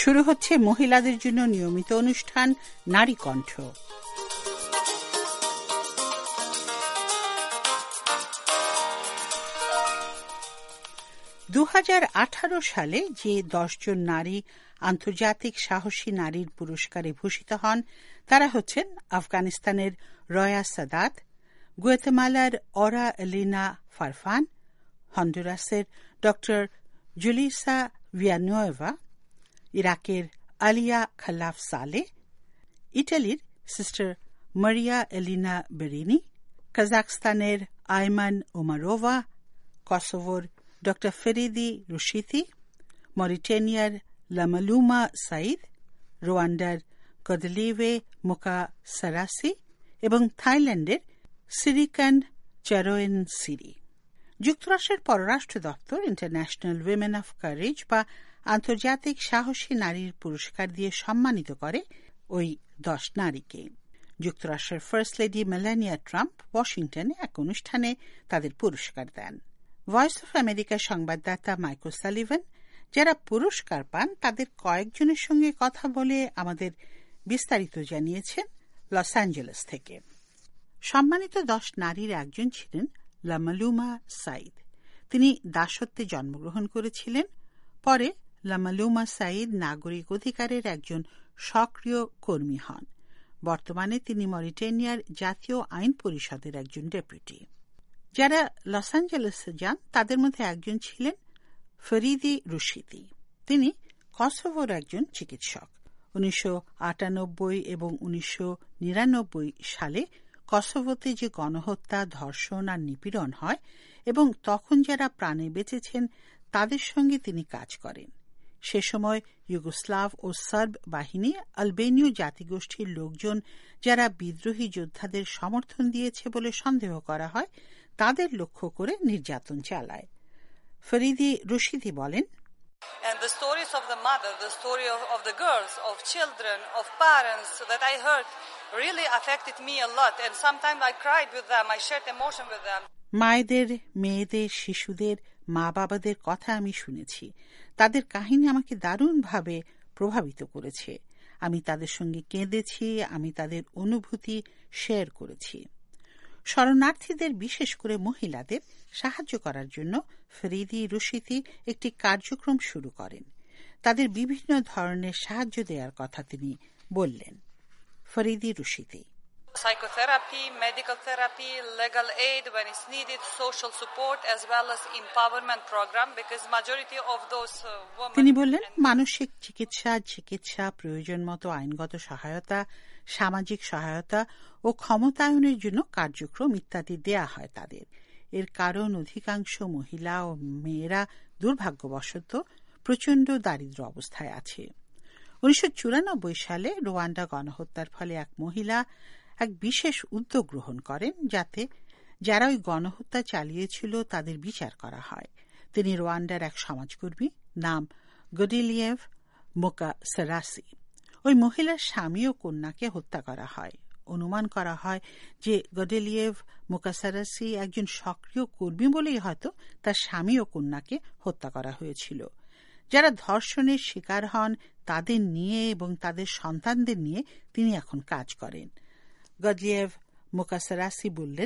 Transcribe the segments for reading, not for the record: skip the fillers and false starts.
শুরু হচ্ছে মহিলাদের জন্য নিয়মিত অনুষ্ঠান নারী কণ্ঠ। সালে যে 10 জন নারী আন্তর্জাতিক সাহসী নারীর পুরস্কারে ভূষিত হন তারা হচ্ছেন আফগানিস্তানের রয়া সাদাত, গুয়াতেমালার অরা এলিনা ফারফান, হন্ডুরাসের ডক্টর জুলিসা ভিয়ানুয়েভা, ইরাকের আলিয়া খালাফ সালেহ, ইটালির সিস্টার মারিয়া এলিনা বেরিনি, কাজাখস্তানের আইমান ওমারোভা, কসোভোর ডক্টর ফেরিদি রুশিতি, মরিটেনিয়ার লামালুমা সাইদ, রোয়ান্ডার গদলিভে মোকা সারাসি এবং থাইল্যান্ডের সিরিকান চারোয়েন সিরি। যুক্তরাষ্ট্রের পররাষ্ট্র দপ্তর ইন্টারন্যাশনাল উইমেন অফ কারেজ বা আন্তর্জাতিক সাহসী নারীর পুরস্কার দিয়ে সম্মানিত করে ওই 10 নারীকে। যুক্তরাষ্ট্রের ফার্স্ট লেডি মেলানিয়া ট্রাম্প ওয়াশিংটনে এক অনুষ্ঠানে তাদের পুরস্কার দেন। ভয়েস অফ আমেরিকার সংবাদদাতা মাইকো সালিভান যারা পুরস্কার পান তাদের কয়েকজনের সঙ্গে কথা বলে আমাদের বিস্তারিত জানিয়েছেন লস অ্যাঞ্জেলেস থেকে। সম্মানিত 10 নারীর একজন ছিলেন লামালুমা সাইদ। তিনি দাসত্বে জন্মগ্রহণ করেছিলেন। পরে লামালুমা সাইদ নাগরিক অধিকারের একজন সক্রিয় কর্মী হন। বর্তমানে তিনি মরিটেনিয়ার জাতীয় আইন পরিষদের একজন ডেপুটি। যারা লস অ্যাঞ্জেলেসে যান তাদের মধ্যে একজন ছিলেন ফরিদি রুশিদি। তিনি কসোভোর একজন চিকিৎসক। 1998 এবং 1999 সালে কসোভোতে যে গণহত্যা, ধর্ষণ আর নিপীড়ন হয় এবং তখন যারা প্রাণে বেঁচেছেন তাদের সঙ্গে তিনি কাজ করেন। সে সময় ইউগোস্লাভ ও সার্ব বাহিনী আলবেনীয় জাতিগোষ্ঠীর লোকজন যারা বিদ্রোহী যোদ্ধাদের সমর্থন দিয়েছে বলে সন্দেহ করা হয় তাদের লক্ষ্য করে নির্যাতন চালায়। ফরিদি রুশিদি বলেন, And the stories of the mother, the story of the girls, of children, of parents that I heard really affected me a lot. And sometimes I cried with them, I shared emotion with them. মায়েদের, মেয়েদের, শিশুদের, মা বাবাদের কথা আমি শুনেছি। তাদের কাহিনী আমাকে দারুণভাবে প্রভাবিত করেছে। আমি তাদের সঙ্গে কেঁদেছি, আমি তাদের অনুভূতি শেয়ার করেছি। শরণার্থীদের, বিশেষ করে মহিলাদের সাহায্য করার জন্য ফরিদি রুশিদি একটি কার্যক্রম শুরু করেন। তাদের বিভিন্ন ধরনের সাহায্য দেওয়ার কথা তিনি বললেন। Faridi রুশিদি: Psychotherapy, medical therapy, legal aid when it's needed, social support as well as empowerment program because majority of those women. তিনি বললেন, মানসিক চিকিৎসা, প্রয়োজন মতো আইনগত সহায়তা, সামাজিক সহায়তা ও ক্ষমতায়নের জন্য কার্যক্রম ইত্যাদি দেয়া হয় তাদের। এর কারণ অধিকাংশ মহিলা ও মেয়েরা দুর্ভাগ্যবশত প্রচণ্ড দারিদ্র অবস্থায় আছে। 1994 সালে রোয়ান্ডা গণহত্যার ফলে এক মহিলা এক বিশেষ উদ্যোগ গ্রহণ করেন যাতে যারা ওই গণহত্যা চালিয়েছিল তাদের বিচার করা হয়। তিনি রোয়ান্ডার এক সমাজকর্মী, নাম গডিলিয়েভ মোকা সারাসি। ওই মহিলার স্বামী ও কন্যাকে হত্যা করা হয়। অনুমান করা হয় যে গডিলিয়েভ মোকা সারাসি একজন সক্রিয় কর্মী বলেই হয়তো তার স্বামী ও কন্যাকে হত্যা করা হয়েছিল। যারা ধর্ষণের শিকার হন তাদের নিয়ে এবং তাদের সন্তানদের নিয়ে তিনি এখন কাজ করেন। গডিলিয়েভ মোকা সারাসি বললেন,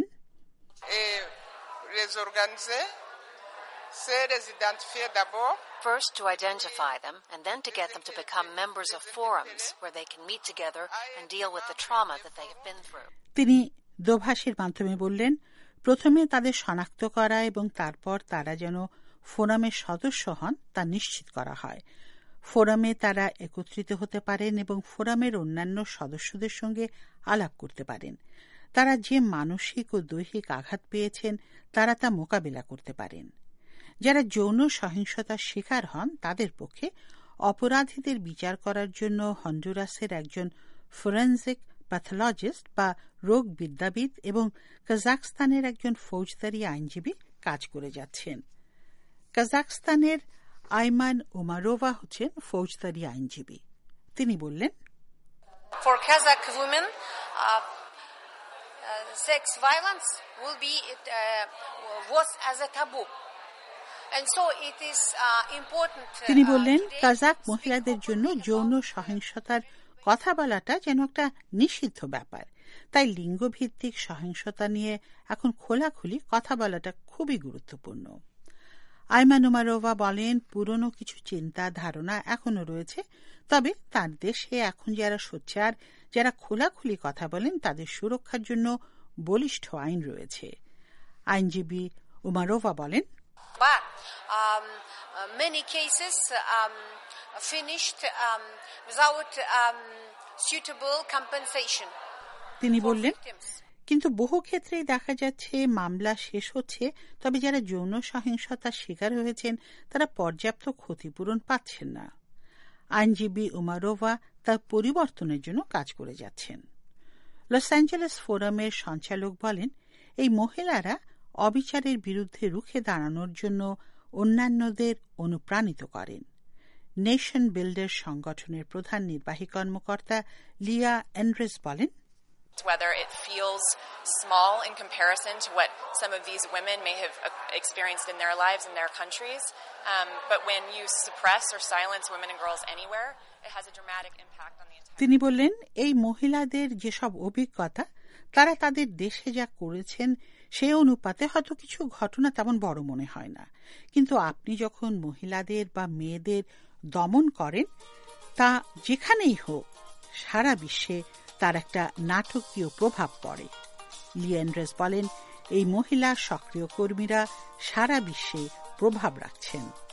First to identify them and then to get them to become members of forums where they can meet together and deal with the trauma that they have been through. তিনি দোভাষীর মাধ্যমে বললেন, প্রথমে তাদের শনাক্ত করা এবং তারপর তারা যেন ফোরামের সদস্য হন তা নিশ্চিত করা হয়। ফোরামে তারা একত্রিত হতে পারেন এবং ফোরামের অন্যান্য সদস্যদের সঙ্গে আলাপ করতে পারেন। তারা যে মানসিক ও দৈহিক আঘাত পেয়েছেন তারা তা মোকাবিলা করতে পারেন। যারা যৌন সহিংসতার শিকার হন তাদের পক্ষে অপরাধীদের বিচার করার জন্য হন্ডুরাসের একজন ফরেনসিক প্যাথোলজিস্ট বা রোগ বিদ্যাবিদ এবং কাজাখস্তানের একজন ফৌজদারি আইনজীবী কাজ করে যাচ্ছেন। কাজাখস্তানের আইমান ওমারোভা হচ্ছেন ফৌজদারি আইনজীবী। তিনি বললেন, For Kazakh women, sex violence will be was as a taboo. And so it is important. তিনি বললেন, কাজাক মহিলাদের জন্য যৌন সহিংসতার কথা বলাটা যেন একটা নিষিদ্ধ ব্যাপার, তাই লিঙ্গভিত্তিক সহিংসতা নিয়ে এখন খোলাখুলি কথা বলাটা খুবই গুরুত্বপূর্ণ। আইমান উমারোভা বলেন, পুরনো কিছু চিন্তা ধারণা এখনো রয়েছে, তবে তার দেশে এখন যারা সোচ্চার, যারা খোলাখুলি কথা বলেন, তাদের সুরক্ষার জন্য বলিষ্ঠ আইন রয়েছে। আইনজীবী উমারোভা বলেন, But many cases finished without suitable compensation. তিনি বললেন, কিন্তু বহু ক্ষেত্রেই দেখা যাচ্ছে মামলা শেষ হচ্ছে, তবে যারা যৌন সহিংসতার শিকার হয়েছেন তারা পর্যাপ্ত ক্ষতিপূরণ পাচ্ছেন না। আইনজীবী উমারোভা তার পরিবর্তনের জন্য কাজ করে যাচ্ছেন। লস অ্যাঞ্জেলেস ফোরামের সঞ্চালক বলেন, এই মহিলারা অবিচারের বিরুদ্ধে রুখে দাঁড়ানোর জন্য অন্যান্যদের অনুপ্রাণিত করেন। নেশন বিল্ডার সংগঠনের প্রধান নির্বাহী কর্মকর্তা লিয়া এন্ড্রেস বলেন, whether it feels small in comparison to what some of these women may have experienced in their lives in their countries, but when you suppress or silence women and girls anywhere, it has a dramatic impact on the entire. তিনি বললেন, এই মহিলাদের যেসব অভিজ্ঞতা তারা তাদের দেশে যা করেছেন সেই অনুপাতে হয়তো কিছু ঘটনা তেমন বড় মনে হয় না, কিন্তু আপনি যখন মহিলাদের বা মেয়েদের দমন করেন, তা যেখানেই হোক সারা বিশ্বে তার একটা নাটকীয় প্রভাব পড়ে। লিয়েন্ড্রেস বলেন, এই মহিলা সক্রিয় কর্মীরা সারা বিশ্বে প্রভাব রাখছেন।